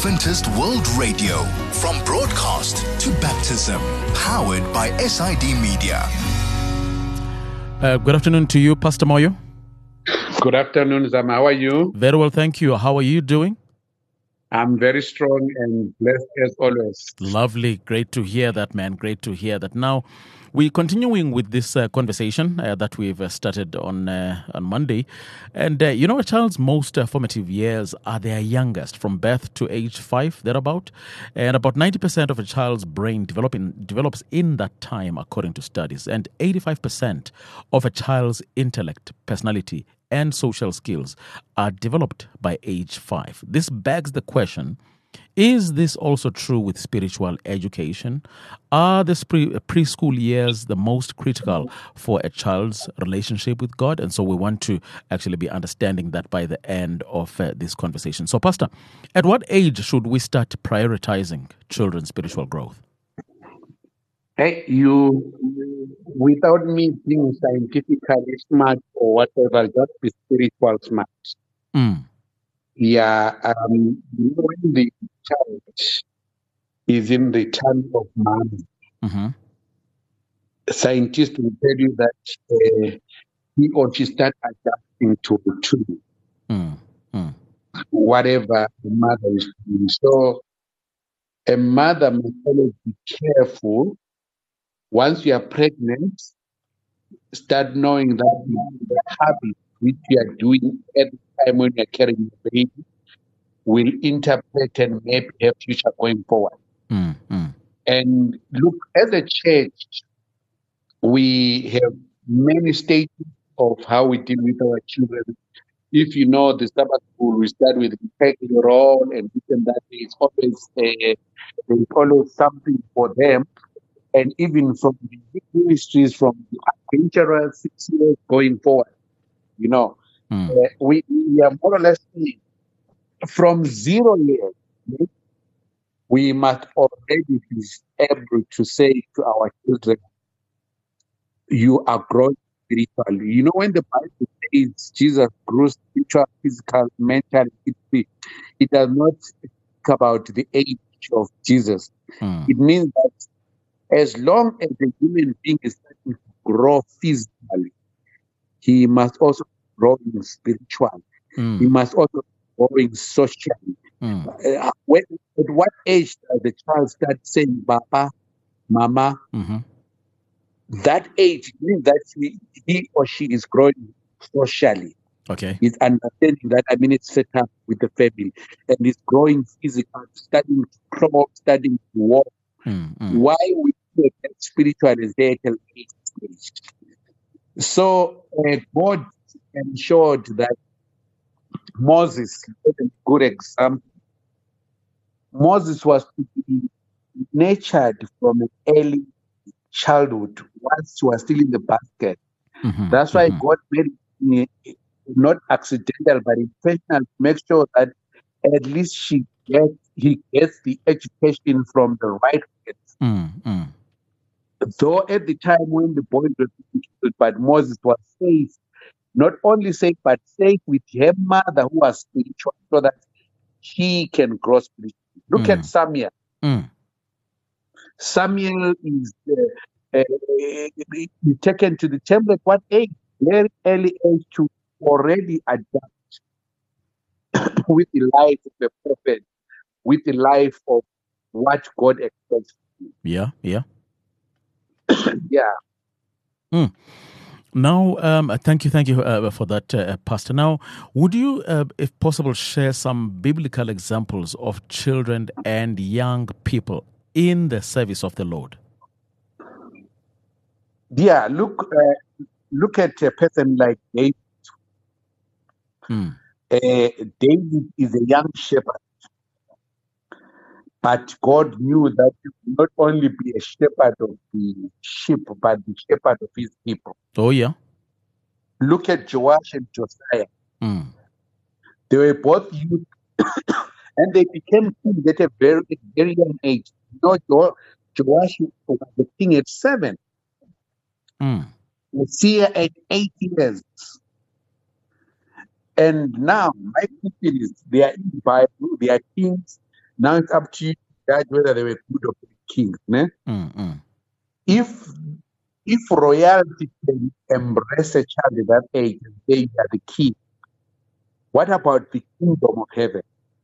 Adventist World Radio, from broadcast to baptism, powered by SID Media. Good afternoon to you, Pastor Moyo. Good afternoon, Zama. How are you? Very well, thank you. How are you doing? I'm very strong and blessed as always. Lovely. Great to hear that, man. Great to hear that. Now, we're continuing with this conversation that we've started on Monday. And, a child's most formative years are their youngest, from birth to age 5, thereabout. And about 90% of a child's brain develops in that time, according to studies. And 85% of a child's intellect, personality, and social skills are developed by age 5. This begs the question, is this also true with spiritual education? Are the preschool years the most critical for a child's relationship with God? And so we want to actually be understanding that by the end of this conversation. So, Pastor, at what age should we start prioritizing children's spiritual growth? Hey, without me being scientifically smart or whatever, just be spiritual smart. Yeah, when the child is in the time of man, scientists will tell you that he or she start adapting to whatever the mother is doing. So a mother must always be careful. Once you are pregnant, start knowing that the habit which you are doing at the time when you're carrying the baby will interpret and maybe have future going forward. And look, as a church, we have many stages of how we deal with our children. If you know the Sabbath school, we start with taking your role and this and that. It's always something for them. And even from the ministries, from the adventurous 6 years going forward, we are more or less from 0 years. We must already be able to say to our children, you are growing spiritually. You know, when the Bible says Jesus grew spiritual, physical, mental, it does not speak about the age of Jesus. It means that as long as the human being is starting to grow physically, he must also grow spiritually. He must also grow socially. At what age does the child start saying Papa, Mama? That age means that he or she is growing socially. Okay. He's understanding that, it's set up with the family. And he's growing physically, studying to crawl, studying to walk. Why we do that spiritualization age? So God ensured that Moses is a good example. Moses was to be nurtured from an early childhood once he was still in the basket. That's why God made it not accidental but intentional to make sure that at least he gets the education from the right place. Though at the time when the boys were killed, but Moses was safe, not only safe, but safe with her mother who was spiritual, so that he can grow spiritually. Look at Samuel. Samuel is taken to the temple at what age? Very early age to already adapt with the life of the prophet, with the life of what God expects. Yeah. Yeah. Now, thank you for that, Pastor. Now, would you, if possible, share some biblical examples of children and young people in the service of the Lord? Yeah, look at a person like David. David is a young shepherd, but God knew that he would not only be a shepherd of the sheep, but the shepherd of his people. Oh, yeah. Look at Joash and Josiah. They were both youth, and they became kings at a very, very young age. Joash was the king at 7. Uzziah at 8 years. And now, my people is, they are in the Bible, they are kings, Now it's up to you to judge whether they were good or bad kings. Ne? If royalty can embrace a child at that age and say you are the king, what about the kingdom of heaven?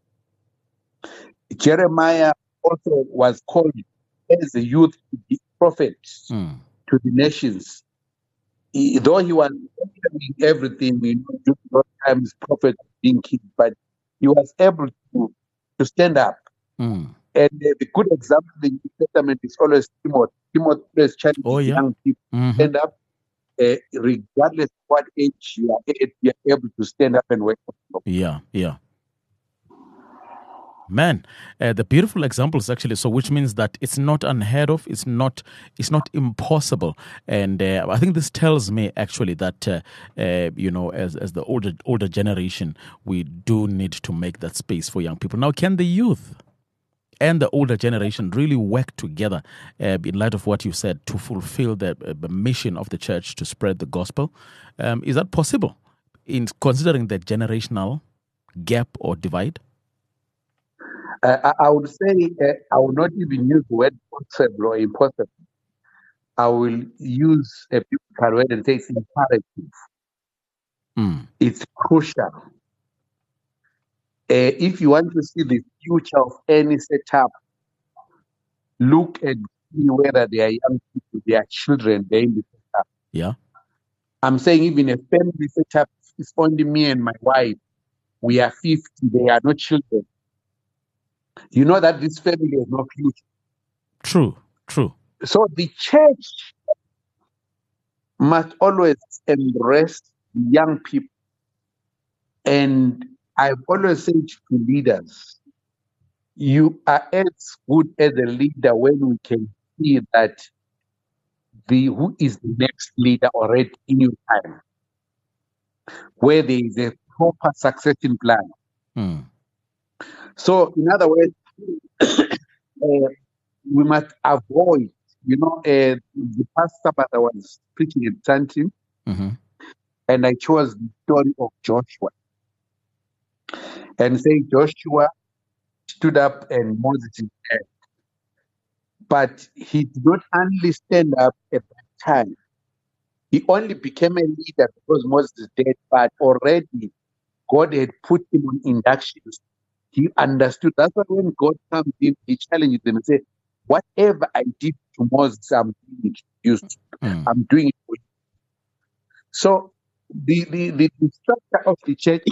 Jeremiah also was called as a youth to be prophet to the nations. Though he was doing everything, during those times, prophet being king, but he was able to stand up. And the good example in the New Testament is always Timothy. Timothy is challenging young people to stand up, regardless of what age you are at, you are able to stand up and work for God. Yeah. Man, the beautiful examples actually. So, which means that it's not unheard of. It's not impossible. And I think this tells me actually that as the older generation, we do need to make that space for young people. Now, can the youth and the older generation really work together in light of what you said to fulfill the mission of the church to spread the gospel? Is that possible in considering the generational gap or divide? I would say I will not even use the word possible or impossible. I will use a biblical word and say it's imperative. It's crucial. If you want to see the future of any setup, look and see whether they are young people, they are children, they're in the setup. Yeah. I'm saying even a family setup, it's only me and my wife. We are 50, they are not children. You know that this family has no future. True. So the church must always embrace young people. And I've always said to leaders, you are as good as a leader when we can see that who is the next leader already in your time, where there is a proper succession plan. So, in other words, we must avoid, the past Sabbath I was preaching at Santin, and I chose the story of Joshua. And say Joshua stood up and Moses is dead. But he did not only stand up at that time. He only became a leader because Moses is dead, but already God had put him on inductions. He understood. That's why when God comes in, he challenges them and says, whatever I did to Moses, I'm doing it. I'm doing it for you. So the structure of the church,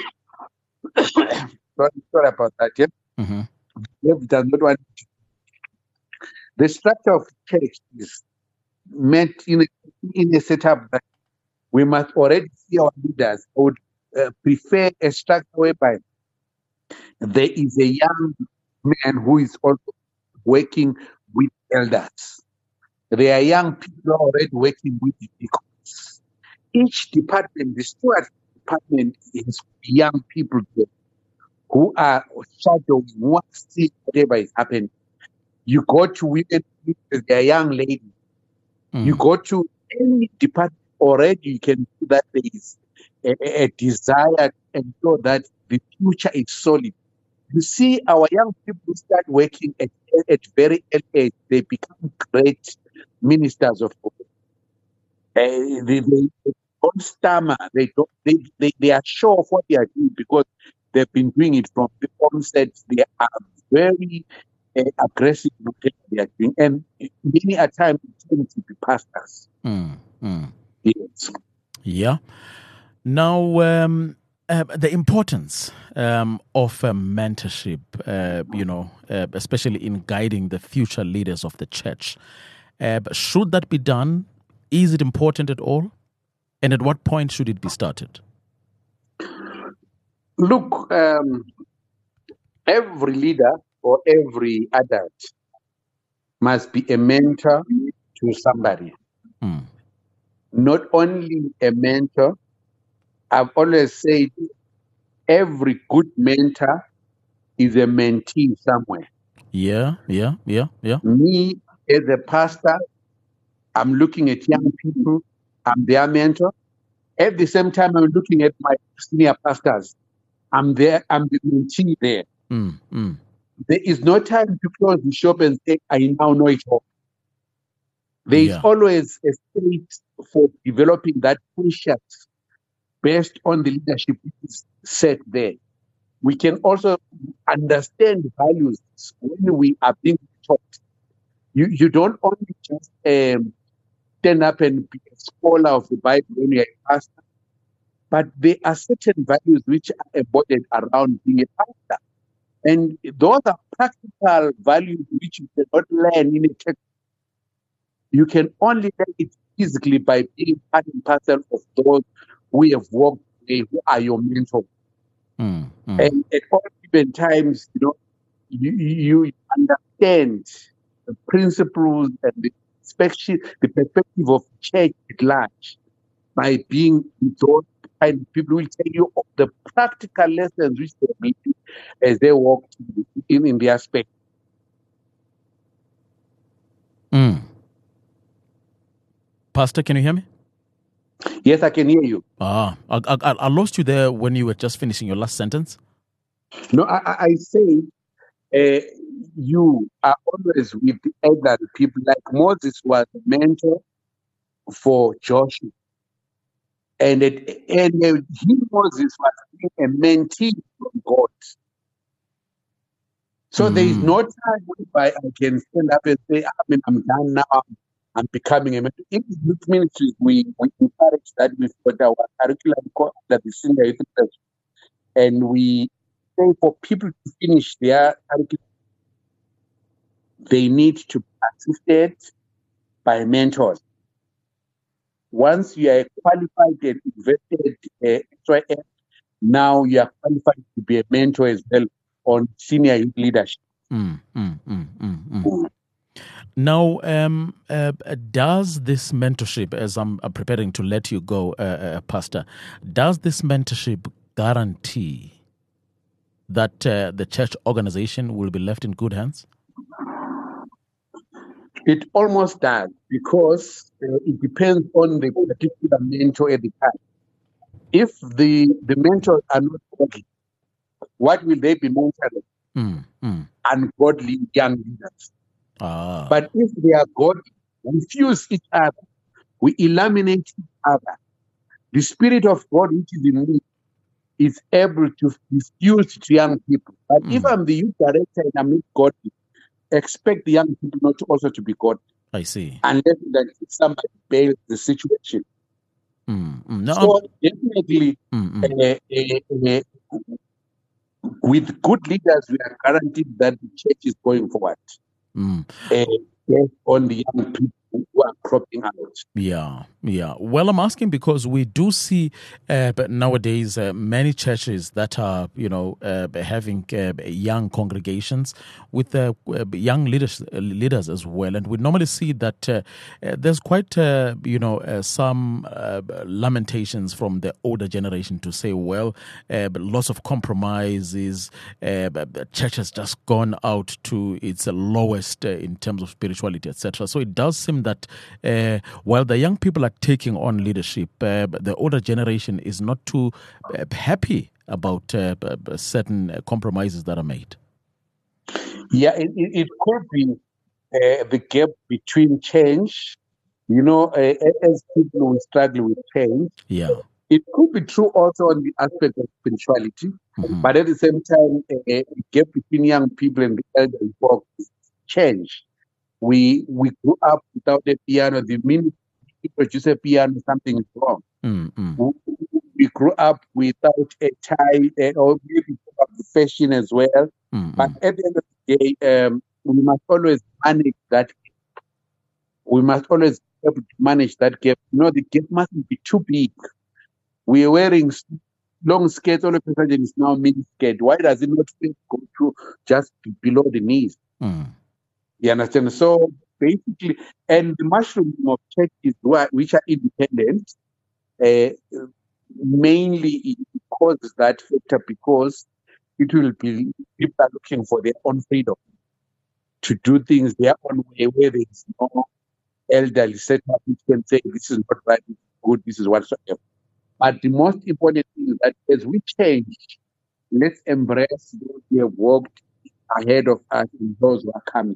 sorry about that, yeah? Does not want to. The structure of the church is meant in a setup that we must already see our leaders. I would prefer a structure whereby there is a young man who is also working with elders. There are young people already working with the deacons. Each department, the steward department, is young people there who are shadowing, who see whatever is happening. You go to women, they are young ladies. You go to any department already, you can see that there is a desire and show that the future is solid. You see, our young people start working at very early age. They become great ministers of God. They don't stammer. They are sure of what they are doing because they've been doing it from the onset. They are very aggressive in what they are doing, and many a time they tend to be pastors. Yes. Yeah. Now, the importance of mentorship, especially in guiding the future leaders of the church. Should that be done? Is it important at all? And at what point should it be started? Look, every leader or every adult must be a mentor to somebody. Not only a mentor, I've always said every good mentor is a mentee somewhere. Yeah. Me, as a pastor, I'm looking at young people, I'm their mentor. At the same time, I'm looking at my senior pastors. I'm the mentee there. There is no time to close the shop and say, I now know it all. There is always a state for developing that conscience based on the leadership set there. We can also understand values when we are being taught. You don't only just stand up and be a scholar of the Bible when you're a pastor, but there are certain values which are embodied around being a pastor. And those are practical values which you cannot learn in a text. You can only learn it physically by being part and parcel of those who have walked away, who are your mentors. And at all given times, you understand the principles and the perspective of church at large by being with those kind of people who will tell you of the practical lessons which they meet as they walk in the aspect. Pastor, can you hear me? Yes, I can hear you. I lost you there when you were just finishing your last sentence. No, I say you are always with the elderly people. Like Moses was a mentor for Joshua. And Moses was being a mentee from God. So there is no time whereby I can stand up and say, I'm done now. I'm becoming a mentor. In the youth ministries, we encourage that with our curriculum that the senior youth ministry. And we say for people to finish their curriculum, they need to be assisted by mentors. Once you are qualified and invested now you are qualified to be a mentor as well on senior youth leadership. Now, does this mentorship, as I'm preparing to let you go, Pastor, does this mentorship guarantee that the church organization will be left in good hands? It almost does, because it depends on the particular mentor at the time. If the mentors are not godly, what will they be mentoring? Ungodly young leaders. But if they are godly, we fuse each other, we eliminate each other. The Spirit of God which is in me is able to diffuse to young people. But if I'm the youth director and I'm not godly, expect the young people not also to be godly. I see. Unless that somebody bails the situation. No, so definitely, with good leaders, we are guaranteed that the church is going forward. Based on the young people who are cropping out. Yeah. Well, I'm asking because we do see but nowadays many churches that are, having young congregations with young leaders as well. And we normally see that there's quite, some lamentations from the older generation to say, well, lots of compromises, church has just gone out to its lowest in terms of spirituality, etc. So it does seem that while the young people are taking on leadership, the older generation is not too happy about certain compromises that are made. Yeah, it could be the gap between change. As people will struggle with change. Yeah. It could be true also on the aspect of spirituality, but at the same time, a gap between young people and the elderly folks change. We grew up without a piano. The minute you produce a piano, something is wrong. We grew up without a tie, or maybe the fashion as well. But at the end of the day, we must always manage that. We must always be able to manage that gap. The gap mustn't be too big. We are wearing long skirts, all of a sudden it's now mini skirt. Why does it not go to just below the knees? You understand? So basically, and the mushroom of churches which are independent, mainly it causes that factor because it will be people are looking for their own freedom to do things their own way, where there is no elderly setup which can say this is not right, this is good, this is whatsoever. But the most important thing is that as we change, let's embrace those who have walked ahead of us and those who are coming.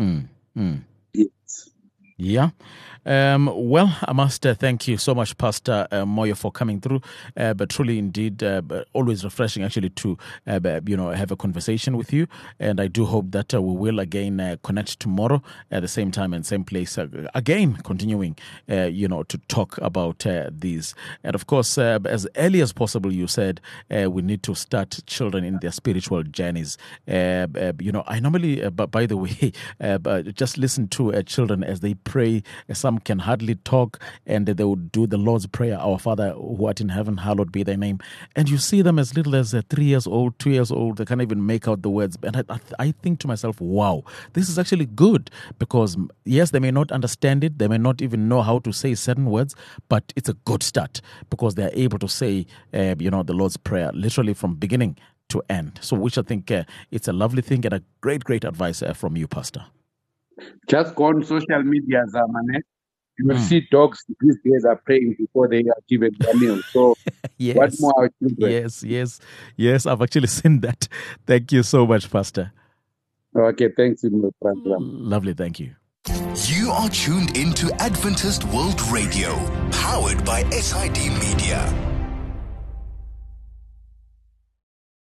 Yes. Yeah. Well, I must thank you so much, Pastor Moyo, for coming through. But truly, indeed, always refreshing actually to have a conversation with you. And I do hope that we will again connect tomorrow at the same time and same place. Again, continuing, to talk about these. And of course, as early as possible, you said we need to start children in their spiritual journeys. I normally, by the way, just listen to children as they pray. Some can hardly talk, and they would do the Lord's Prayer, Our Father who art in heaven, hallowed be thy name. And you see them as little as 3 years old, 2 years old. They can't even make out the words. And I think to myself, wow, this is actually good, because yes, they may not understand it. They may not even know how to say certain words, but it's a good start because they are able to say, the Lord's Prayer literally from beginning to end. So which I think it's a lovely thing and a great advice from you, Pastor. Just go on social media, Zamane. You will see dogs these days are praying before they are given their meal. So, yes. What more our children? Yes. I've actually seen that. Thank you so much, Pastor. Okay, thanks, Frank. Lovely, thank you. You are tuned into Adventist World Radio, powered by SID Media.